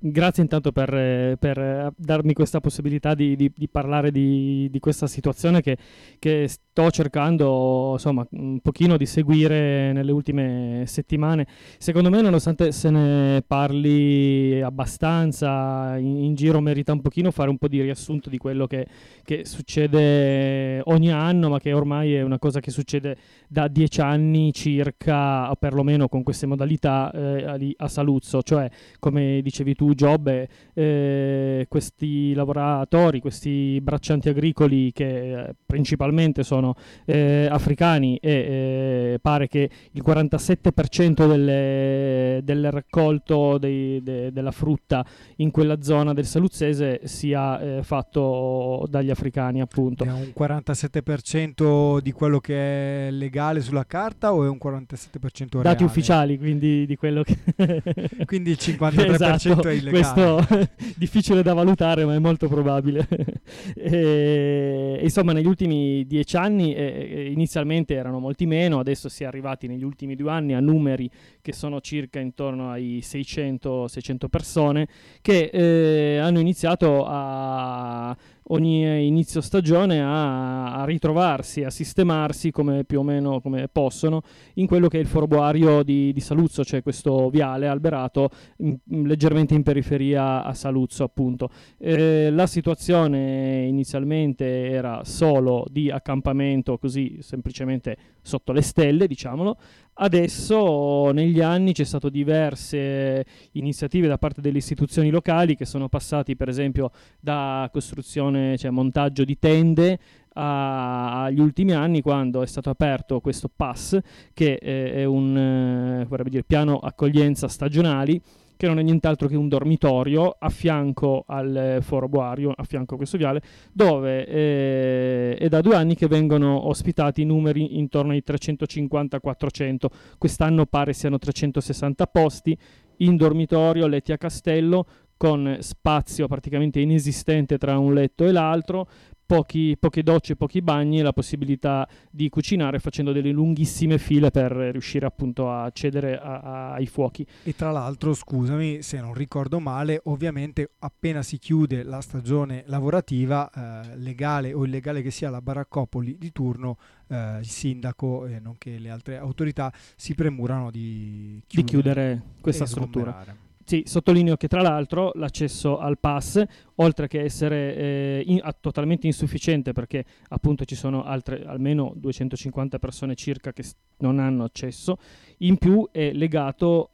Grazie intanto per darmi questa possibilità di parlare di questa situazione che sto cercando, insomma, un pochino di seguire nelle ultime settimane. Secondo me, nonostante se ne parli abbastanza in giro, merita un pochino fare un po' di riassunto di quello che succede ogni anno, ma che ormai è una cosa che succede da 10 anni circa, o perlomeno con queste modalità, lì a Saluzzo. Cioè, come dicevi tu, Giobbe, questi lavoratori, questi braccianti agricoli che principalmente sono africani, e pare che il 47% del raccolto della frutta in quella zona del saluzzese sia fatto dagli africani, appunto. È un 47% di quello che è legale sulla carta o è un 47% reale? Dati ufficiali, quindi di quello che Quindi il 53% è illegale. Questo difficile da valutare, ma è molto probabile. Insomma, negli ultimi 10 anni inizialmente erano molti meno, adesso si è arrivati negli ultimi 2 anni a numeri che sono circa intorno ai 600 persone che hanno iniziato a ogni inizio stagione a ritrovarsi, a sistemarsi come più o meno come possono in quello che è il forobuario di Saluzzo, cioè questo viale alberato leggermente in periferia a Saluzzo, appunto. La situazione inizialmente era solo di accampamento, così semplicemente sotto le stelle, diciamolo. Adesso negli anni c'è stato diverse iniziative da parte delle istituzioni locali che sono passati per esempio da costruzione, cioè montaggio di tende, agli ultimi anni quando è stato aperto questo PAS, che è un vorrebbe dire piano accoglienza stagionali, che non è nient'altro che un dormitorio a fianco al forobuario, a fianco a questo viale, dove è da 2 anni che vengono ospitati numeri intorno ai 350-400. Quest'anno pare siano 360 posti in dormitorio, letti a castello, con spazio praticamente inesistente tra un letto e l'altro, poche docce, pochi bagni e la possibilità di cucinare facendo delle lunghissime file per riuscire appunto a accedere ai fuochi. E tra l'altro, scusami se non ricordo male, ovviamente appena si chiude la stagione lavorativa, legale o illegale che sia la baraccopoli di turno, il sindaco e nonché le altre autorità si premurano di chiudere questa struttura. Sgomberare. Sì, sottolineo che tra l'altro l'accesso al pass, oltre che essere totalmente insufficiente perché appunto ci sono altre almeno 250 persone circa che non hanno accesso, in più è legato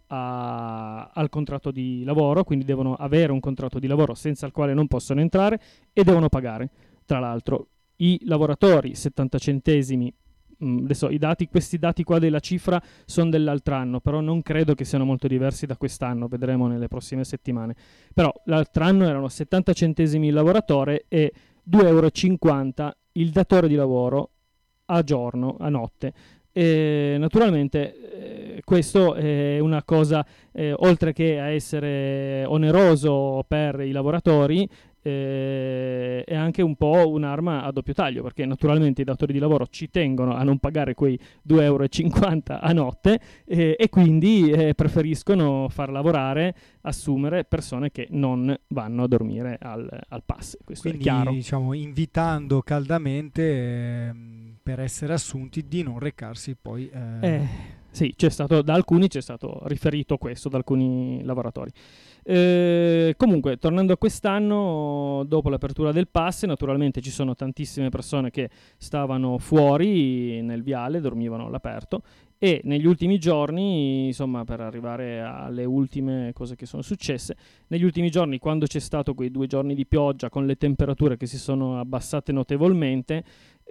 al contratto di lavoro, quindi devono avere un contratto di lavoro senza il quale non possono entrare e devono pagare. Tra l'altro i lavoratori 70 centesimi. Adesso questi dati qua della cifra sono dell'altro anno, però non credo che siano molto diversi da quest'anno, vedremo nelle prossime settimane. Però l'altro anno erano 70 centesimi il lavoratore e 2,50 € il datore di lavoro a giorno, a notte. E naturalmente questo è una cosa, oltre che a essere oneroso per i lavoratori, è anche un po' un'arma a doppio taglio, perché naturalmente i datori di lavoro ci tengono a non pagare quei 2,50 € a notte e quindi preferiscono far lavorare, assumere persone che non vanno a dormire al PAS. Questo Quindi, è chiaro. diciamo, invitando caldamente per essere assunti di non recarsi poi. Sì, da alcuni c'è stato riferito questo, da alcuni lavoratori. Comunque, tornando a quest'anno, dopo l'apertura del pass, naturalmente ci sono tantissime persone che stavano fuori nel viale, dormivano all'aperto, e negli ultimi giorni, insomma, per arrivare alle ultime cose che sono successe, negli ultimi giorni, quando c'è stato quei 2 giorni di pioggia con le temperature che si sono abbassate notevolmente,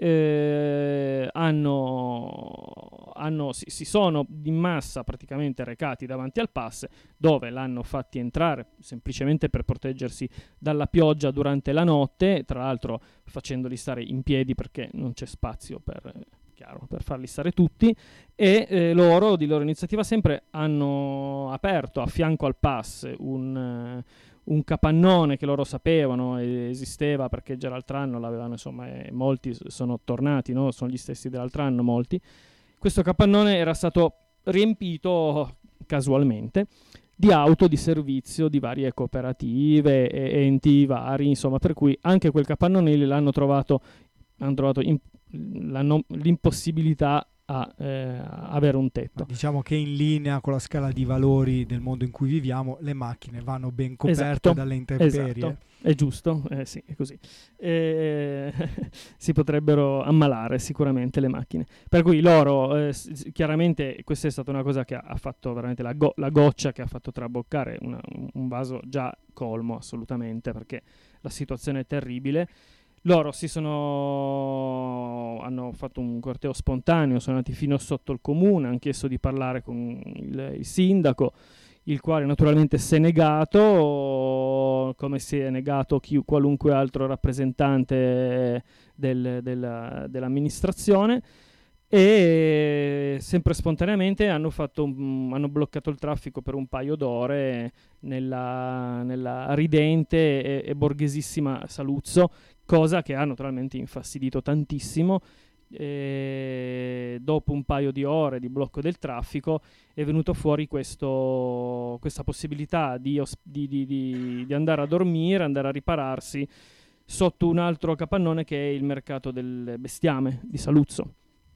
si sono in massa praticamente recati davanti al pass, dove l'hanno fatti entrare semplicemente per proteggersi dalla pioggia durante la notte, tra l'altro facendoli stare in piedi perché non c'è spazio per farli stare tutti, e loro, di loro iniziativa sempre, hanno aperto a fianco al pass un capannone che loro sapevano esisteva perché già l'altro anno l'avevano, insomma, e molti sono tornati, no? Sono gli stessi dell'altro anno, molti. Questo capannone era stato riempito casualmente di auto di servizio di varie cooperative e enti vari, insomma, per cui anche quel capannone lì hanno trovato l'impossibilità a avere un tetto. Diciamo che in linea con la scala di valori del mondo in cui viviamo, le macchine vanno ben coperte dalle intemperie. Esatto. È giusto, sì, è così. Si potrebbero ammalare sicuramente le macchine. Per cui loro, chiaramente, questa è stata una cosa che ha fatto veramente la goccia che ha fatto traboccare un vaso già colmo, assolutamente, perché la situazione è terribile. Loro hanno fatto un corteo spontaneo, sono andati fino sotto il comune, hanno chiesto di parlare con il sindaco, il quale naturalmente si è negato, come si è negato qualunque altro rappresentante dell'amministrazione, e sempre spontaneamente hanno bloccato il traffico per un paio d'ore nella ridente e borghesissima Saluzzo, cosa che ha naturalmente infastidito tantissimo. Dopo un paio di ore di blocco del traffico è venuto fuori questa possibilità di andare a dormire, andare a ripararsi sotto un altro capannone che è il mercato del bestiame di Saluzzo.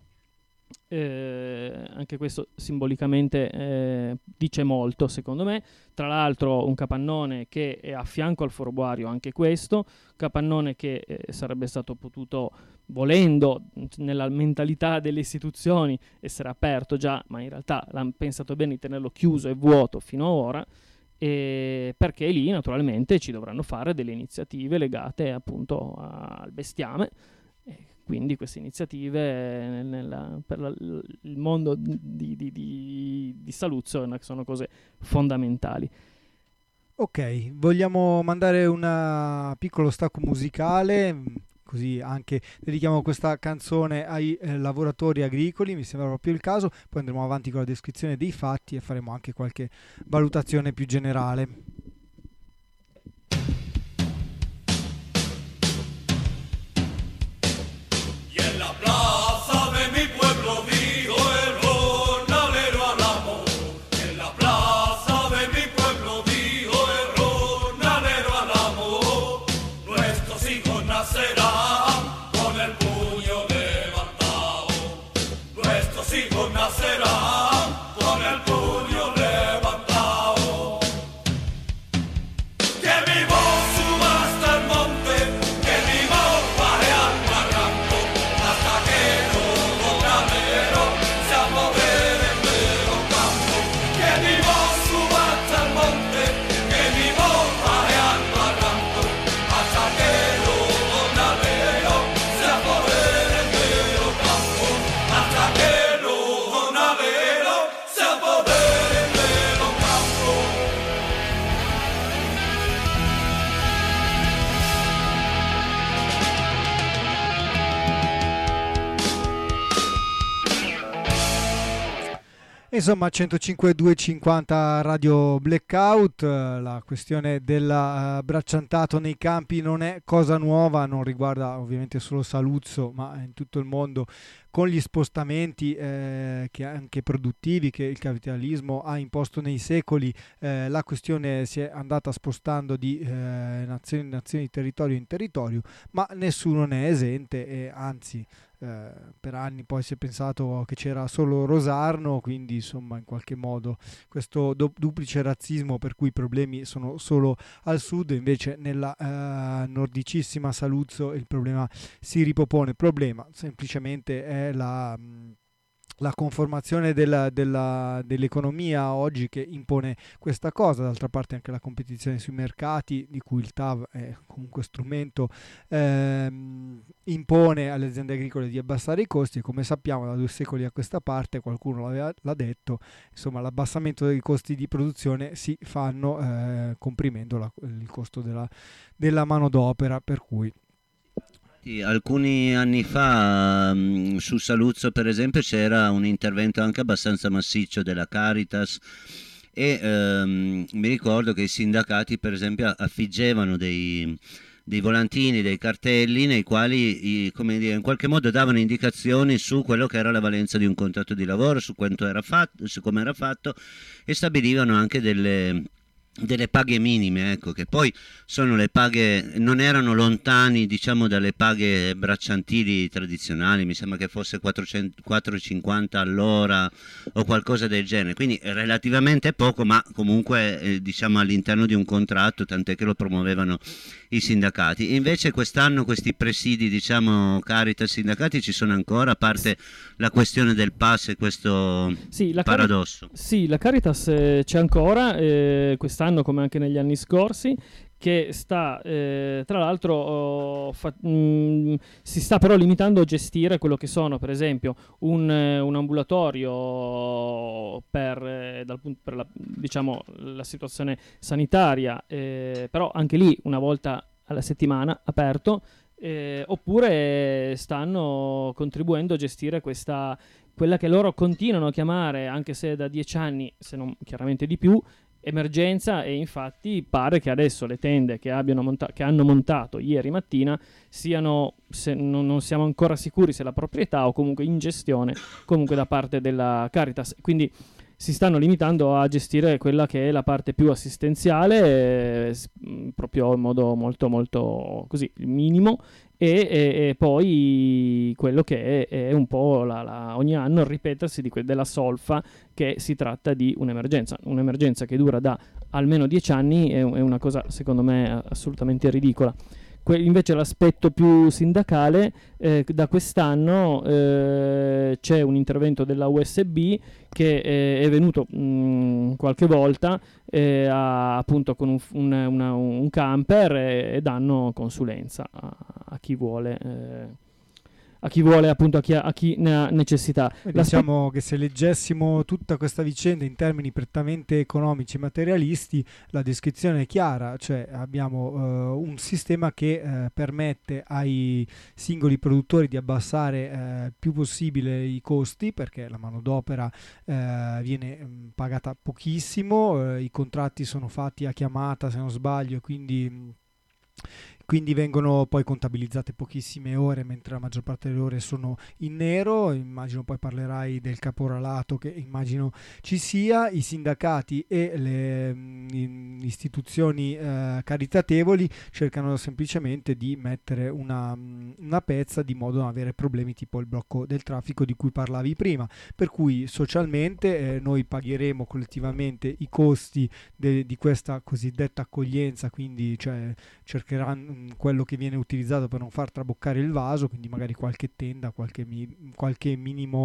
Anche questo simbolicamente dice molto, secondo me. Tra l'altro un capannone che è a fianco al Forobuario, anche questo capannone che sarebbe stato potuto, volendo, nella mentalità delle istituzioni, essere aperto già, ma in realtà l'hanno pensato bene di tenerlo chiuso e vuoto fino ad ora, perché lì naturalmente ci dovranno fare delle iniziative legate appunto al bestiame. Quindi queste iniziative per il mondo di Saluzzo sono cose fondamentali. Ok, vogliamo mandare un piccolo stacco musicale, così anche dedichiamo questa canzone ai lavoratori agricoli, mi sembra proprio il caso, poi andremo avanti con la descrizione dei fatti e faremo anche qualche valutazione più generale. Insomma, 105.250 Radio Blackout, la questione del bracciantato nei campi non è cosa nuova, non riguarda ovviamente solo Saluzzo, ma in tutto il mondo, con gli spostamenti che anche produttivi che il capitalismo ha imposto nei secoli. La questione si è andata spostando di nazione in nazione, di territorio in territorio, ma nessuno ne è esente, e anzi per anni poi si è pensato che c'era solo Rosarno, quindi insomma in qualche modo questo duplice razzismo per cui i problemi sono solo al sud, invece nella nordicissima Saluzzo il problema si ripropone. Il problema semplicemente è la conformazione dell'economia oggi che impone questa cosa. D'altra parte anche la competizione sui mercati, di cui il TAV è comunque strumento, impone alle aziende agricole di abbassare i costi, e come sappiamo da 2 secoli a questa parte, qualcuno l'ha detto, insomma l'abbassamento dei costi di produzione si fanno comprimendo il costo della manodopera, per cui alcuni anni fa su Saluzzo per esempio c'era un intervento anche abbastanza massiccio della Caritas, e mi ricordo che i sindacati per esempio affiggevano dei dei volantini, dei cartelli nei quali come dire, in qualche modo davano indicazioni su quello che era la valenza di un contratto di lavoro, su quanto era fatto, su come era fatto, e stabilivano anche delle paghe minime, ecco, che poi sono le paghe, non erano lontani, diciamo, dalle paghe bracciantili tradizionali, mi sembra che fosse 4,50 all'ora o qualcosa del genere, quindi relativamente poco, ma comunque diciamo all'interno di un contratto, tant'è che lo promuovevano i sindacati. Invece quest'anno questi presidi, diciamo, Caritas sindacati ci sono ancora, a parte la questione del pass e questo paradosso. Sì, la Caritas c'è ancora, quest'anno come anche negli anni scorsi, che sta, tra l'altro, si sta però limitando a gestire quello che sono, per esempio, un ambulatorio per diciamo, la situazione sanitaria, però anche lì una volta alla settimana aperto, oppure stanno contribuendo a gestire quella che loro continuano a chiamare, anche se da 10 anni, se non chiaramente di più, emergenza, e infatti pare che adesso le tende che hanno montato ieri mattina siano, non siamo ancora sicuri se la proprietà o comunque in gestione comunque da parte della Caritas, quindi si stanno limitando a gestire quella che è la parte più assistenziale, proprio in modo molto molto così minimo, e poi quello che è un po' ogni anno il ripetersi della solfa, che si tratta di un'emergenza che dura da almeno 10 anni, è una cosa secondo me assolutamente ridicola. Invece l'aspetto più sindacale, da quest'anno c'è un intervento della USB che è venuto qualche volta appunto con un camper, e danno consulenza a chi vuole. Appunto, a chi ne ha necessità. Diciamo che se leggessimo tutta questa vicenda in termini prettamente economici e materialisti, la descrizione è chiara, cioè abbiamo un sistema che permette ai singoli produttori di abbassare più possibile i costi, perché la manodopera viene pagata pochissimo, i contratti sono fatti a chiamata se non sbaglio, quindi vengono poi contabilizzate pochissime ore, mentre la maggior parte delle ore sono in nero. Immagino poi parlerai del caporalato, che immagino ci sia. I sindacati e le istituzioni caritatevoli cercano semplicemente di mettere una pezza, di modo da non avere problemi tipo il blocco del traffico di cui parlavi prima, per cui socialmente noi pagheremo collettivamente i costi di questa cosiddetta accoglienza, quindi cioè cercheranno quello che viene utilizzato per non far traboccare il vaso, quindi magari qualche tenda, qualche minimo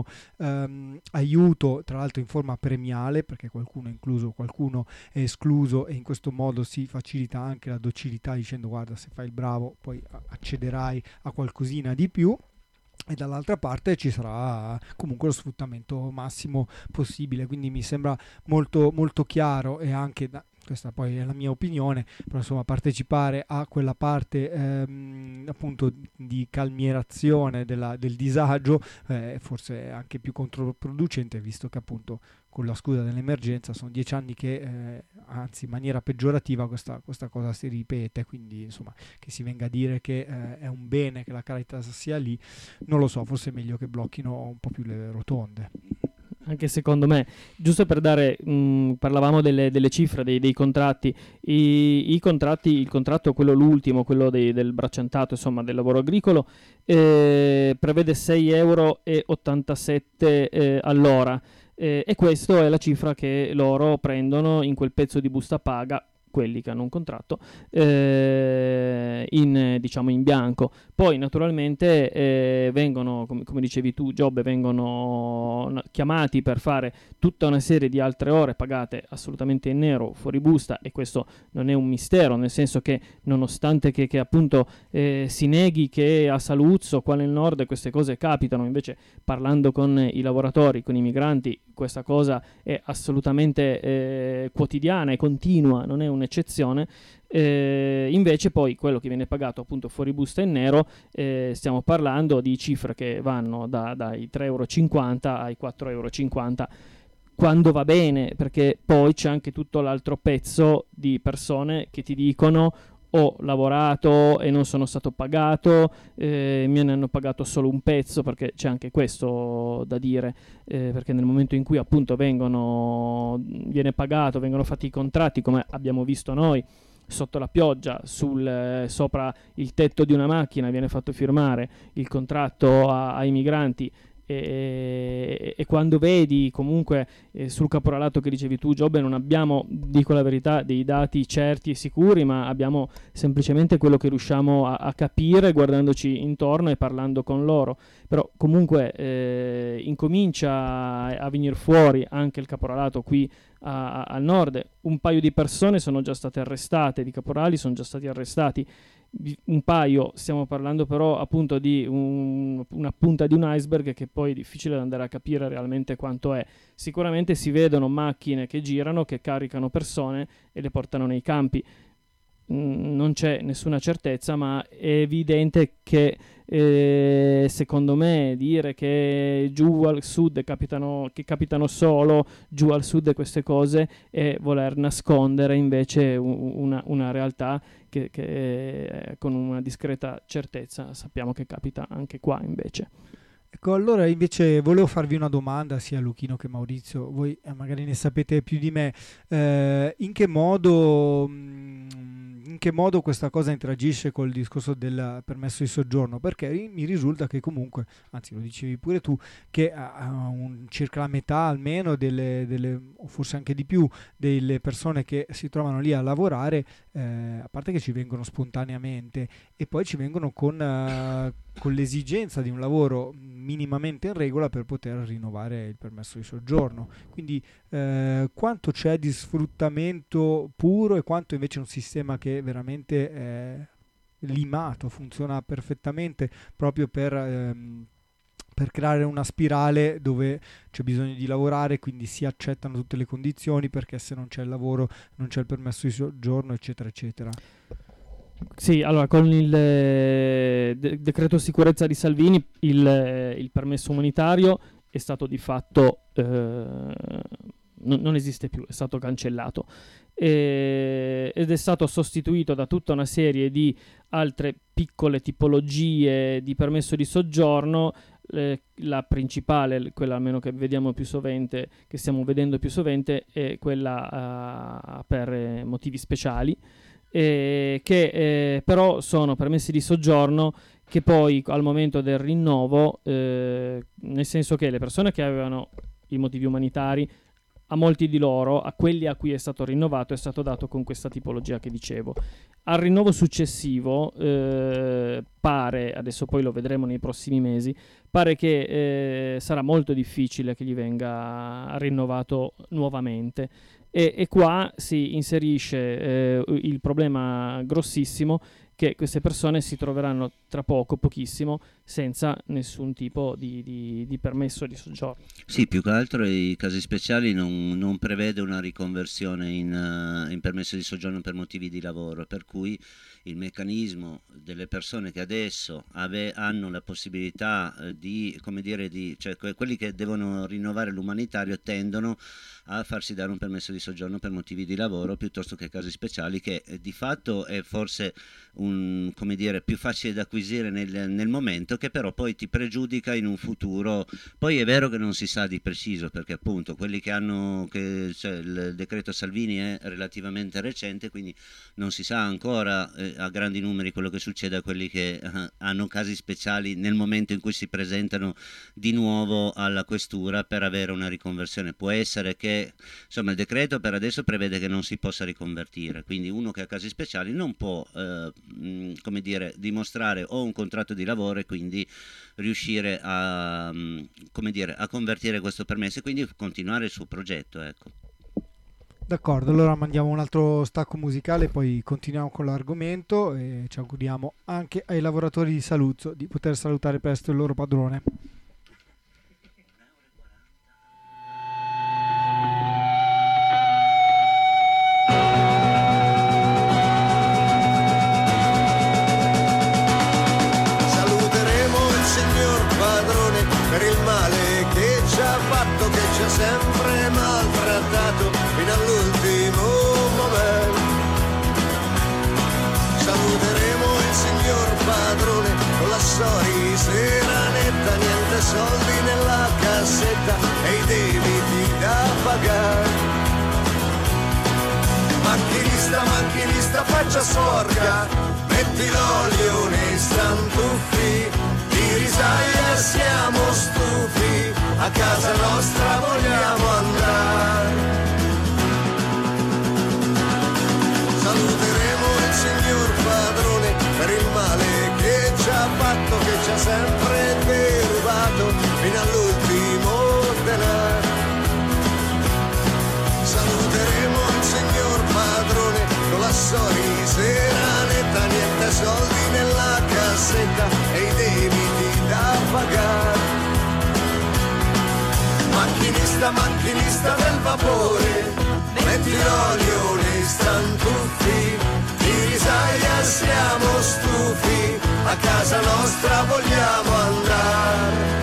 aiuto, tra l'altro in forma premiale, perché qualcuno è incluso, qualcuno è escluso, e in questo modo si facilita anche la docilità, dicendo guarda, se fai il bravo poi accederai a qualcosina di più. E dall'altra parte ci sarà comunque lo sfruttamento massimo possibile, quindi mi sembra molto, molto chiaro, e anche questa poi è la mia opinione, però insomma partecipare a quella parte appunto di calmierazione del disagio forse è anche più controproducente, visto che appunto con la scusa dell'emergenza sono 10 anni che anzi in maniera peggiorativa questa cosa si ripete, quindi insomma che si venga a dire che è un bene che la Caritas sia lì, non lo so, forse è meglio che blocchino un po' più le rotonde. Anche secondo me, giusto per dare, parlavamo delle cifre, dei contratti, i contratti, il contratto, l'ultimo, quello del bracciantato, insomma del lavoro agricolo, prevede 6,87 € all'ora, e questa è la cifra che loro prendono in quel pezzo di busta paga, quelli che hanno un contratto, diciamo in bianco. Poi naturalmente vengono, come dicevi tu Giobbe, vengono chiamati per fare tutta una serie di altre ore pagate assolutamente in nero, fuori busta, e questo non è un mistero, nel senso che nonostante che appunto si neghi che a Saluzzo, qua nel nord, queste cose capitano, invece parlando con i lavoratori, con i migranti, questa cosa è assolutamente quotidiana e continua, non è un'eccezione. Invece poi quello che viene pagato appunto fuori busta in nero, stiamo parlando di cifre che vanno dai 3,50 € ai 4,50 €, quando va bene, perché poi c'è anche tutto l'altro pezzo di persone che ti dicono ho lavorato e non sono stato pagato, me ne hanno pagato solo un pezzo, perché c'è anche questo da dire, perché nel momento in cui appunto viene pagato, vengono fatti i contratti, come abbiamo visto noi, sotto la pioggia, sopra il tetto di una macchina, viene fatto firmare il contratto ai migranti, e quando vedi comunque sul caporalato che dicevi tu, Giobbe, non abbiamo, dico la verità, dei dati certi e sicuri, ma abbiamo semplicemente quello che riusciamo a capire guardandoci intorno e parlando con loro. Però comunque incomincia a venire fuori anche il caporalato qui al nord. Un paio di persone sono già state arrestate, di caporali sono già stati arrestati, un paio, stiamo parlando però appunto di una punta di un iceberg, che poi è difficile da andare a capire realmente quanto è. Sicuramente si vedono macchine che girano, che caricano persone e le portano nei campi. Non c'è nessuna certezza, ma è evidente che secondo me dire che giù al sud capitano solo giù al sud queste cose è voler nascondere invece una realtà che con una discreta certezza sappiamo che capita anche qua invece. Ecco, allora invece volevo farvi una domanda sia Luchino che Maurizio, voi magari ne sapete più di me. In che modo questa cosa interagisce col discorso del permesso di soggiorno? Perché mi risulta che comunque, anzi lo dicevi pure tu, che circa la metà almeno o forse anche di più delle persone che si trovano lì a lavorare, a parte che ci vengono spontaneamente e poi ci vengono con l'esigenza di un lavoro minimamente in regola per poter rinnovare il permesso di soggiorno. Quindi quanto c'è di sfruttamento puro e quanto invece è un sistema che veramente è limato, funziona perfettamente proprio per creare una spirale dove c'è bisogno di lavorare, quindi si accettano tutte le condizioni, perché se non c'è il lavoro non c'è il permesso di soggiorno, eccetera eccetera. Sì, allora con il decreto sicurezza di Salvini il permesso umanitario è stato di fatto non esiste più, è stato cancellato ed è stato sostituito da tutta una serie di altre piccole tipologie di permesso di soggiorno. La principale, quella almeno che vediamo più sovente, che stiamo vedendo più sovente, è quella per motivi speciali, che però sono permessi di soggiorno che poi al momento del rinnovo, nel senso che le persone che avevano i motivi umanitari, a molti di loro, a quelli a cui è stato rinnovato, è stato dato con questa tipologia che dicevo. Al rinnovo successivo pare, adesso poi lo vedremo nei prossimi mesi, pare che sarà molto difficile che gli venga rinnovato nuovamente. E qua si inserisce il problema grossissimo che queste persone si troveranno tra pochissimo, senza nessun tipo di permesso di soggiorno. Sì, più che altro i casi speciali non prevede una riconversione in permesso di soggiorno per motivi di lavoro, per cui il meccanismo delle persone che adesso hanno la possibilità cioè quelli che devono rinnovare l'umanitario tendono a farsi dare un permesso di soggiorno per motivi di lavoro piuttosto che casi speciali, che di fatto è forse più facile da acquisire nel momento, che però poi ti pregiudica in un futuro. Poi è vero che non si sa di preciso, perché appunto quelli cioè il decreto Salvini è relativamente recente, quindi non si sa ancora a grandi numeri quello che succede a quelli che hanno casi speciali nel momento in cui si presentano di nuovo alla questura per avere una riconversione. Può essere che insomma il decreto per adesso prevede che non si possa riconvertire, quindi uno che ha casi speciali non può dimostrare o un contratto di lavoro e quindi riuscire a convertire questo permesso e quindi continuare il suo progetto, ecco. D'accordo, allora mandiamo un altro stacco musicale, poi continuiamo con l'argomento e ci auguriamo anche ai lavoratori di Saluzzo di poter salutare presto il loro padrone. Per il male che ci ha fatto, che ci ha sempre maltrattato fino all'ultimo momento. padrone, con la sorrisera netta, niente soldi nella cassetta e i debiti da pagare. Macchinista, faccia sporca, metti l'olio nei stantuffi, di risaia siamo stufi, a casa nostra vogliamo andare. Saluteremo il signor padrone per il male che ci ha fatto, che ci ha sempre derubato fino all'ultimo denaro. Saluteremo il signor padrone con la sorrisera netta, niente soldi nella cassetta e i debiti da pagare. Macchinista del vapore, metti l'olio nei stantuffi, di risaia siamo stufi, a casa nostra vogliamo andare.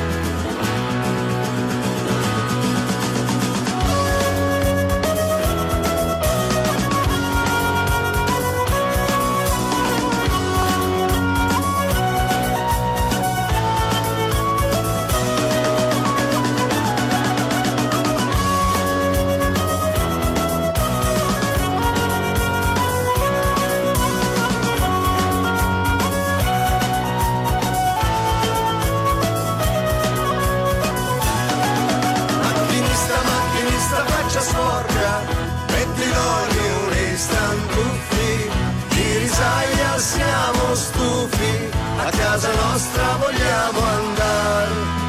Siamo stufi, a casa nostra vogliamo andare.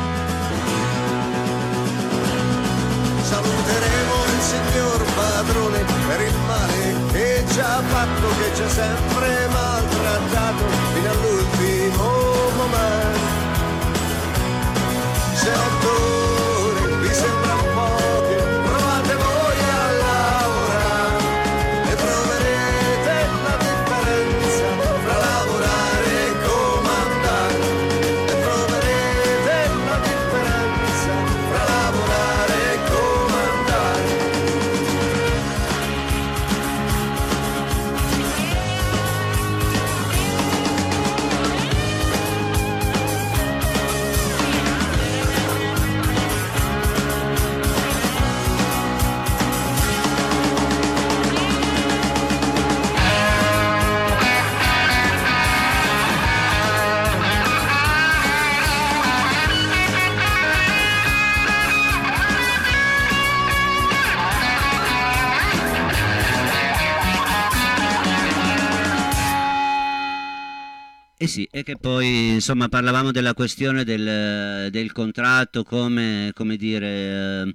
Saluteremo il signor padrone per il male che ci ha fatto, che ci ha sempre maltrattato fino all'ultimo momento. Senattore, vi sembra un po' che provate voi a lavorare e troverete la differenza fra lavorare e comandare, e troverete la differenza fra lavorare e comandare. Eh sì, e che poi insomma parlavamo della questione del contratto come dire,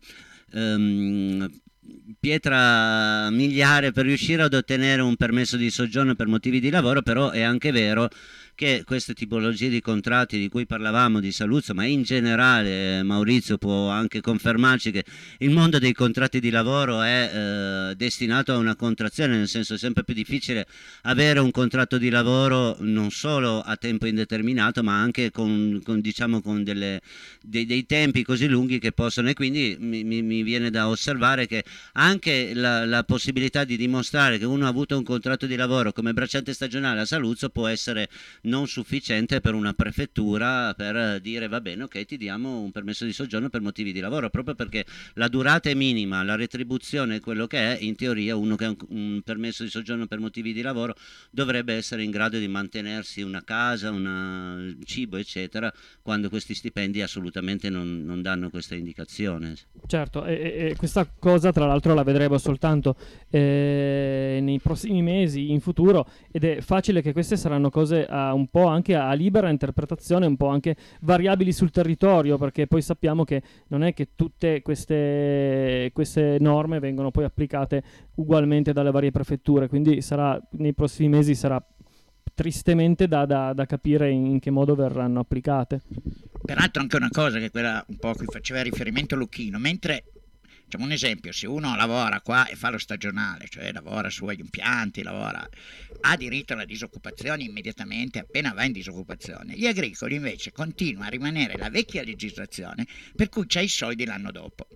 pietra miliare per riuscire ad ottenere un permesso di soggiorno per motivi di lavoro, però è anche vero che queste tipologie di contratti di cui parlavamo di Saluzzo, ma in generale Maurizio può anche confermarci che il mondo dei contratti di lavoro è destinato a una contrazione, nel senso è sempre più difficile avere un contratto di lavoro non solo a tempo indeterminato, ma anche con dei tempi così lunghi che possono, e quindi mi viene da osservare che anche la possibilità di dimostrare che uno ha avuto un contratto di lavoro come bracciante stagionale a Saluzzo può essere non sufficiente per una prefettura per dire va bene, ok, ti diamo un permesso di soggiorno per motivi di lavoro, proprio perché la durata è minima, la retribuzione è quello che è. In teoria uno che ha un permesso di soggiorno per motivi di lavoro dovrebbe essere in grado di mantenersi una casa, un cibo eccetera, quando questi stipendi assolutamente non danno questa indicazione. Certo, e questa cosa tra l'altro la vedremo soltanto nei prossimi mesi, in futuro, ed è facile che queste saranno cose un po' anche a libera interpretazione, un po' anche variabili sul territorio, perché poi sappiamo che non è che tutte queste norme vengono poi applicate ugualmente dalle varie prefetture, quindi nei prossimi mesi sarà tristemente da capire in che modo verranno applicate. Peraltro anche una cosa che quella un po' a cui faceva riferimento Lucchino, mentre facciamo un esempio, se uno lavora qua e fa lo stagionale, cioè lavora sugli impianti, ha diritto alla disoccupazione immediatamente appena va in disoccupazione. Gli agricoli invece continuano a rimanere la vecchia legislazione per cui c'hai i soldi l'anno dopo.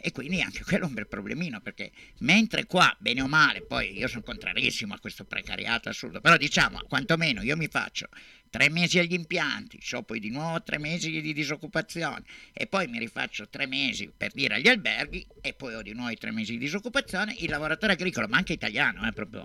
E quindi anche quello è un bel problemino, perché mentre qua, bene o male, poi io sono contrarissimo a questo precariato assurdo, però diciamo, quantomeno io mi faccio 3 mesi agli impianti, so poi di nuovo 3 mesi di disoccupazione e poi mi rifaccio 3 mesi per dire agli alberghi e poi ho di nuovo i 3 mesi di disoccupazione. Il lavoratore agricolo, ma anche italiano, proprio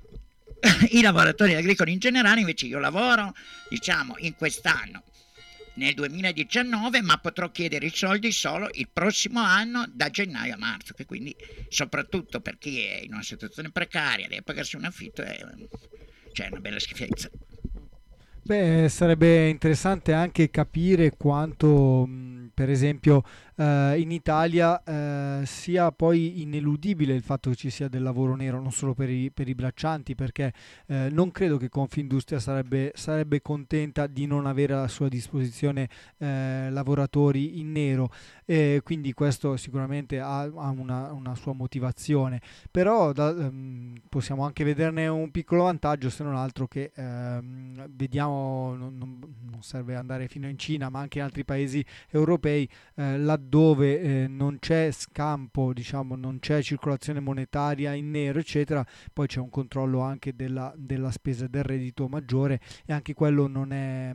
i lavoratori agricoli in generale, invece io lavoro, diciamo, in quest'anno, nel 2019, ma potrò chiedere i soldi solo il prossimo anno da gennaio a marzo, che quindi soprattutto per chi è in una situazione precaria deve pagarsi un affitto è una bella schifezza. Beh, sarebbe interessante anche capire quanto, per esempio, in Italia sia poi ineludibile il fatto che ci sia del lavoro nero, non solo per i braccianti, perché non credo che Confindustria sarebbe contenta di non avere a sua disposizione lavoratori in nero, quindi questo sicuramente ha una sua motivazione, però possiamo anche vederne un piccolo vantaggio, se non altro che vediamo, non serve andare fino in Cina, ma anche in altri paesi europei, laddove non c'è scampo, diciamo, non c'è circolazione monetaria in nero, eccetera, poi c'è un controllo anche della spesa del reddito maggiore, e anche quello non è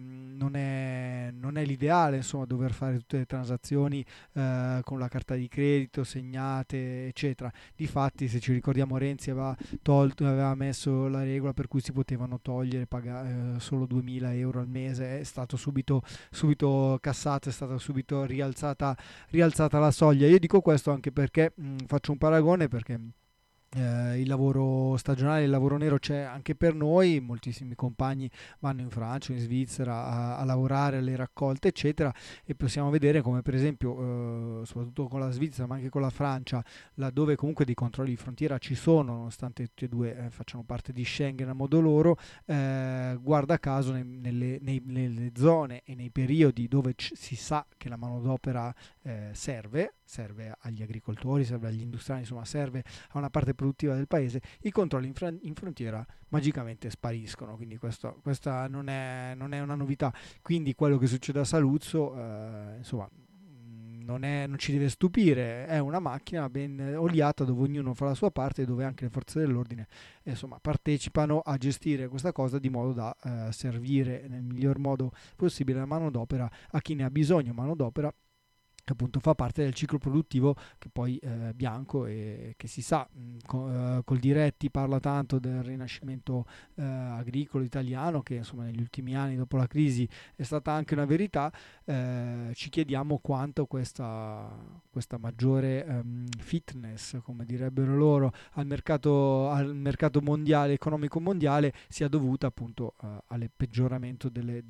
l'ideale, insomma, dover fare tutte le transazioni con la carta di credito segnate, eccetera. Difatti, se ci ricordiamo, Renzi aveva messo la regola per cui si potevano togliere, pagare solo 2.000 euro al mese, è stato subito cassato, è stata subito rialzata la soglia. Io dico questo anche perché faccio un paragone, perché il lavoro stagionale, il lavoro nero c'è anche per noi, moltissimi compagni vanno in Francia, in Svizzera a lavorare alle raccolte, eccetera, e possiamo vedere come, per esempio, soprattutto con la Svizzera ma anche con la Francia, laddove comunque dei controlli di frontiera ci sono, nonostante tutti e due facciano parte di Schengen a modo loro, guarda caso nelle zone e nei periodi dove si sa che la manodopera serve agli agricoltori, serve agli industriali, insomma serve a una parte produttiva del paese, i controlli in frontiera magicamente spariscono, quindi questa non è una novità. Quindi quello che succede a Saluzzo insomma non ci deve stupire, è una macchina ben oliata dove ognuno fa la sua parte e dove anche le forze dell'ordine insomma partecipano a gestire questa cosa di modo da servire nel miglior modo possibile la manodopera a chi ne ha bisogno, manodopera che appunto fa parte del ciclo produttivo, che poi bianco, e che si sa, col Diretti parla tanto del rinascimento agricolo italiano, che insomma negli ultimi anni dopo la crisi è stata anche una verità. Ci chiediamo quanto questa maggiore fitness, come direbbero loro, al mercato mondiale, economico mondiale, sia dovuta appunto al peggioramento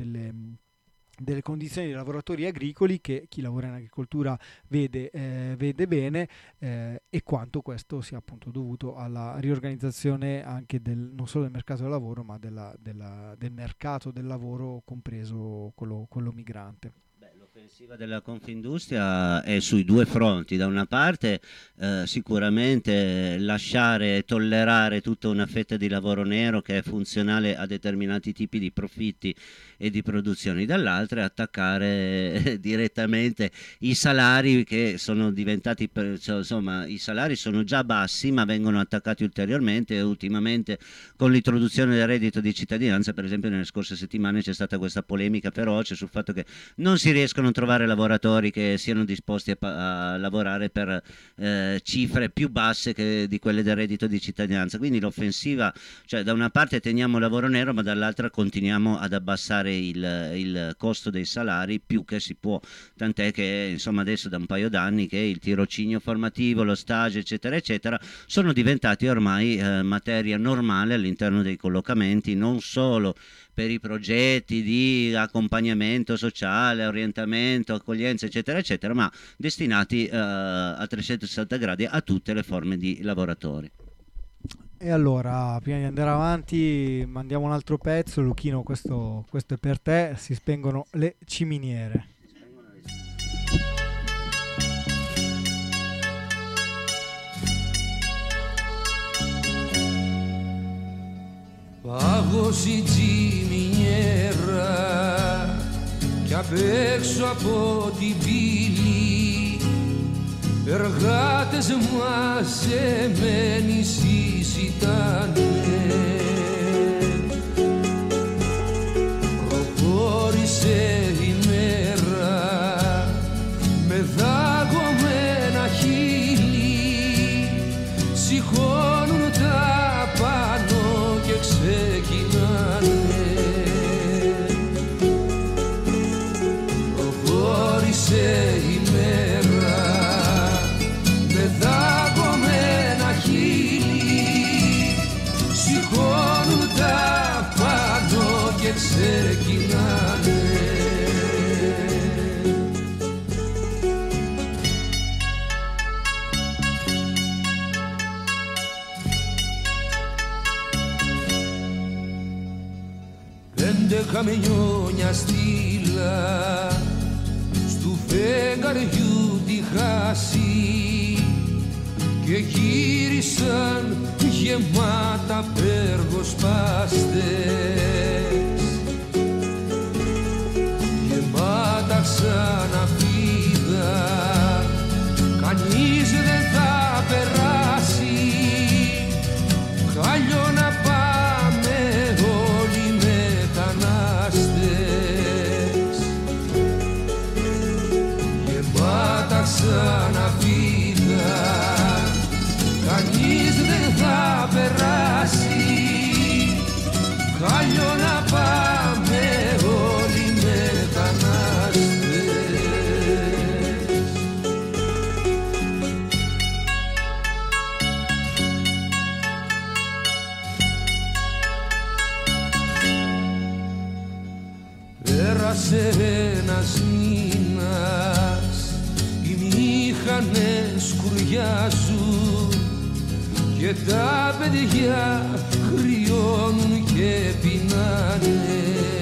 delle condizioni dei lavoratori agricoli, che chi lavora in agricoltura vede bene, e quanto questo sia appunto dovuto alla riorganizzazione anche non solo del mercato del lavoro, ma del mercato del lavoro, compreso quello migrante. L'offensiva della Confindustria è sui due fronti: da una parte sicuramente lasciare e tollerare tutta una fetta di lavoro nero che è funzionale a determinati tipi di profitti e di produzioni, dall'altra attaccare direttamente i salari, che sono diventati, insomma, i salari sono già bassi ma vengono attaccati ulteriormente, e ultimamente con l'introduzione del reddito di cittadinanza, per esempio nelle scorse settimane c'è stata questa polemica feroce sul fatto che non si riescono a trovare lavoratori che siano disposti a lavorare per cifre più basse di quelle del reddito di cittadinanza. Quindi l'offensiva, cioè da una parte teniamo il lavoro nero, ma dall'altra continuiamo ad abbassare il costo dei salari più che si può, tant'è che insomma adesso da un paio d'anni che il tirocinio formativo, lo stage eccetera eccetera sono diventati ormai materia normale all'interno dei collocamenti, non solo per i progetti di accompagnamento sociale, orientamento, accoglienza eccetera eccetera, ma destinati a 360 gradi a tutte le forme di lavoratori. E allora, prima di andare avanti, mandiamo un altro pezzo. Luchino, questo è per te. Si spengono le ciminiere. Πάγος η τσιμινιέρα κι απ' έξω από την πύλη εργάτες μαζεμένοι συζητάνε. Προχώρησε η μέρα με δαγκωμένα χείλη, σηκώνουν τα πάνω και ξεκινάνε. Προχώρησε η μέρα με δαγκωμένα χείλη, σηκώνουν τα πάνω και ξεκινάνε. Πέντε καμιόνια στήλα στου φεγγαριού τη χάση και γύρισαν γεμάτα περγοσπάστες, γεμάτα σαν αφίδα, κανείς δεν θα περάσει, χάλιο να πάμε όλοι μετανάστες, γεμάτα σαν αφίδα, κανείς δεν θα περάσει, χάλιο να πάμε όλοι μετανάστες. Πέρασε ένας μήνας, οι μήχανες σκουριάζουν και τα παιδιά κρυώνουν και πεινάνε.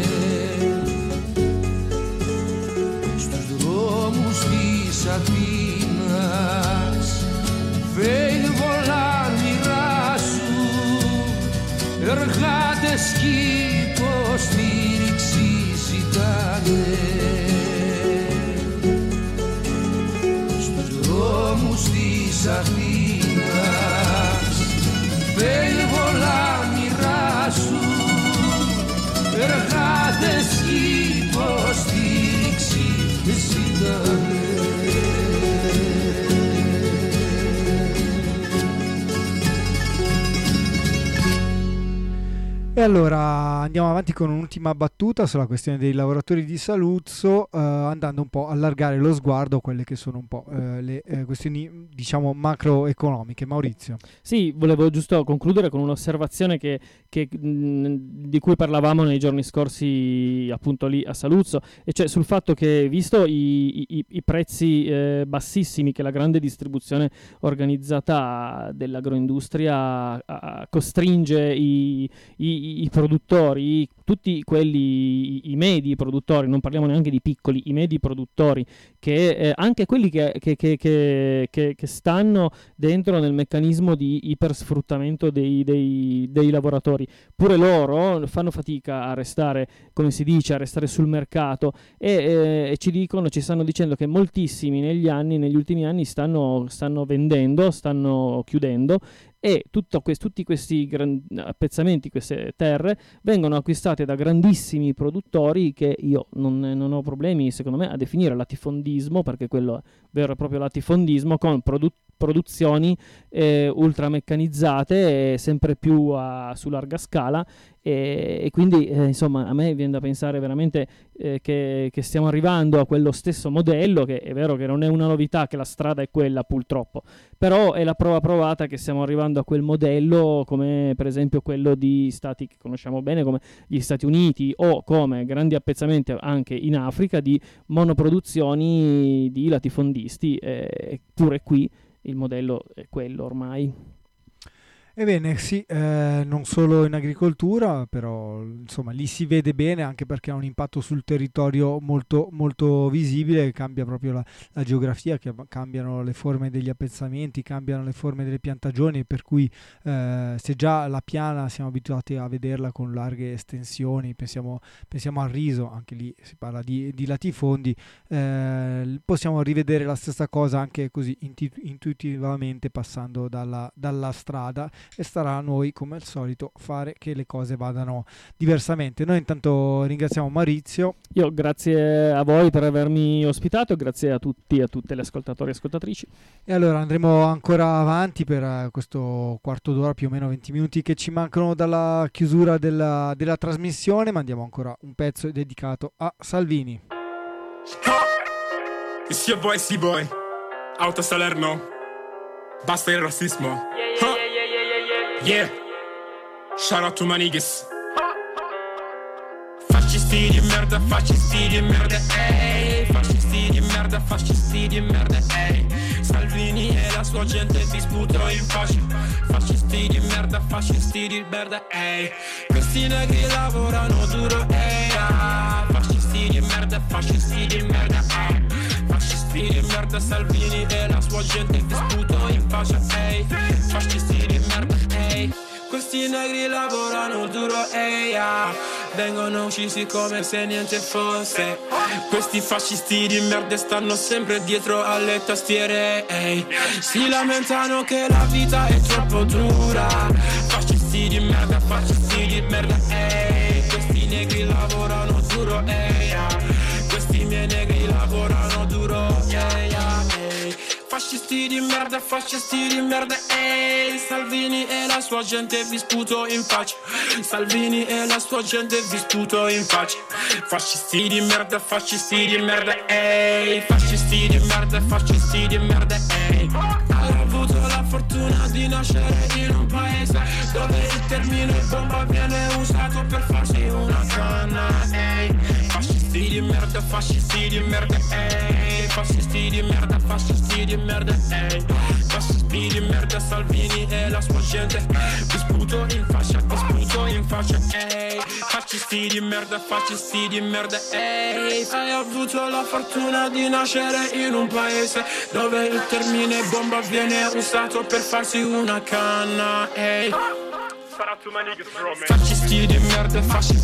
Στους δρόμους της Αθήνας φέιν βολάν μοιράζουν, εργάτες κι υποστήριξη ζητάνε. Στους δρόμους της Αθήνας φέιν βολάν μοιράζουν, εργάτες κι υποστήριξη ζητάνε. E allora andiamo avanti con un'ultima battuta sulla questione dei lavoratori di Saluzzo, andando un po' a allargare lo sguardo a quelle che sono un po' le questioni, diciamo, macroeconomiche. Maurizio. Sì, volevo giusto concludere con un'osservazione di cui parlavamo nei giorni scorsi appunto lì a Saluzzo, e cioè sul fatto che, visto i prezzi bassissimi che la grande distribuzione organizzata dell'agroindustria costringe i produttori, tutti quelli, i medi produttori, non parliamo neanche di piccoli, i medi produttori, che anche quelli che stanno dentro nel meccanismo di ipersfruttamento dei lavoratori, pure loro fanno fatica a restare, come si dice, a restare sul mercato, e ci stanno dicendo che moltissimi negli ultimi anni stanno vendendo, stanno chiudendo, e tutti questi appezzamenti, queste terre, vengono acquistate da grandissimi produttori che io non ho problemi, secondo me, a definire latifondismo, perché quello è vero e proprio latifondismo, con produzioni ultrameccanizzate, sempre più su larga scala, e quindi insomma a me viene da pensare veramente che stiamo arrivando a quello stesso modello, che è vero che non è una novità, che la strada è quella purtroppo, però è la prova provata che stiamo arrivando a quel modello, come per esempio quello di stati che conosciamo bene come gli Stati Uniti, o come grandi appezzamenti anche in Africa di monoproduzioni di latifondisti, pure qui il modello è quello ormai. Ebbene sì, non solo in agricoltura, però insomma lì si vede bene anche perché ha un impatto sul territorio molto, molto visibile, cambia proprio la geografia, cambiano le forme degli appezzamenti, cambiano le forme delle piantagioni, per cui se già la piana siamo abituati a vederla con larghe estensioni, pensiamo al riso, anche lì si parla di latifondi, possiamo rivedere la stessa cosa anche così intuitivamente passando dalla strada, e starà a noi come al solito fare che le cose vadano diversamente. Noi intanto ringraziamo Maurizio. Io grazie a voi per avermi ospitato, grazie a tutti e a tutte le ascoltatori e ascoltatrici. E allora andremo ancora avanti per questo quarto d'ora, più o meno 20 minuti che ci mancano dalla chiusura della trasmissione, ma andiamo ancora un pezzo dedicato a Salvini. It's your boy C-Boy, Auto Salerno, basta il razzismo. Yeah, shout out to my niggas. Fascisti di merda, ehi. Fascisti di merda, ehi. Salvini e la sua gente vi sputo in faccia. Fascisti di merda, ehi. Questi negri lavorano duro, ehi. Fascisti di merda, ehi. Fascisti di merda, Salvini e la sua gente vi sputo in faccia, ehi. Fascisti di merda, ehi. Questi negri lavorano duro, ehi, vengono uccisi come se niente fosse. Questi fascisti di merda stanno sempre dietro alle tastiere, ehi. Si lamentano che la vita è troppo dura. Fascisti di merda, ehi. Questi negri lavorano duro, ehi, questi miei negri lavorano duro, ehi. Fascisti di merda, ehi. Salvini e la sua gente vi sputo in faccia. Fascisti di merda, ehi. Fascisti di merda, ehi. Hai avuto la fortuna di nascere in un paese dove il termine bomba viene usato per farsi una canna, ehi. Fascisti di merda, ehi. Fascisti di merda, ehi. Fascisti di merda, Salvini e la sua gente vi sputo in faccia, ehi. Fascisti di merda, ehi. Hai avuto la fortuna di nascere in un paese dove il termine bomba viene usato per farsi una canna, ehi. Fascisti di merda,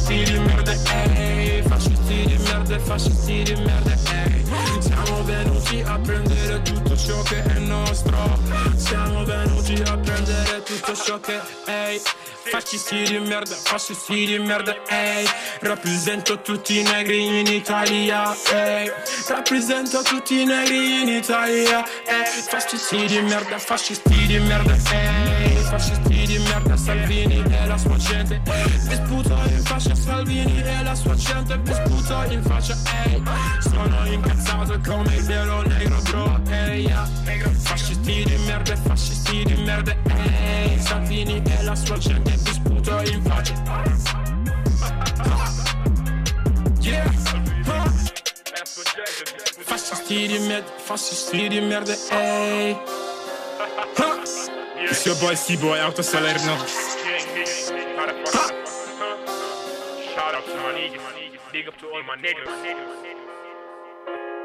ehi. Fascisti di merda, ehi. Siamo venuti a prendere tutto ciò che è nostro. Siamo venuti a prendere tutto ciò che è. Fascisti di merda, ehi. Rappresento tutti i negri in Italia, ehi. Rappresento tutti i negri in Italia, ehi. Fascisti di merda, ehi. Fascisti di merda, Salvini e la sua gente vi sputo in faccia. Salvini e la sua gente vi sputo in faccia, ehi. Sono incazzato come il vero negro, bro, ehi, Fascisti di merda, ehi. Salvini e la sua gente vi sputo in faccia. Yeah, fascisti di merda, ehi. It's your boy C-Boy, Auto Salerno. Shout out to my niggas, big up to all my niggas.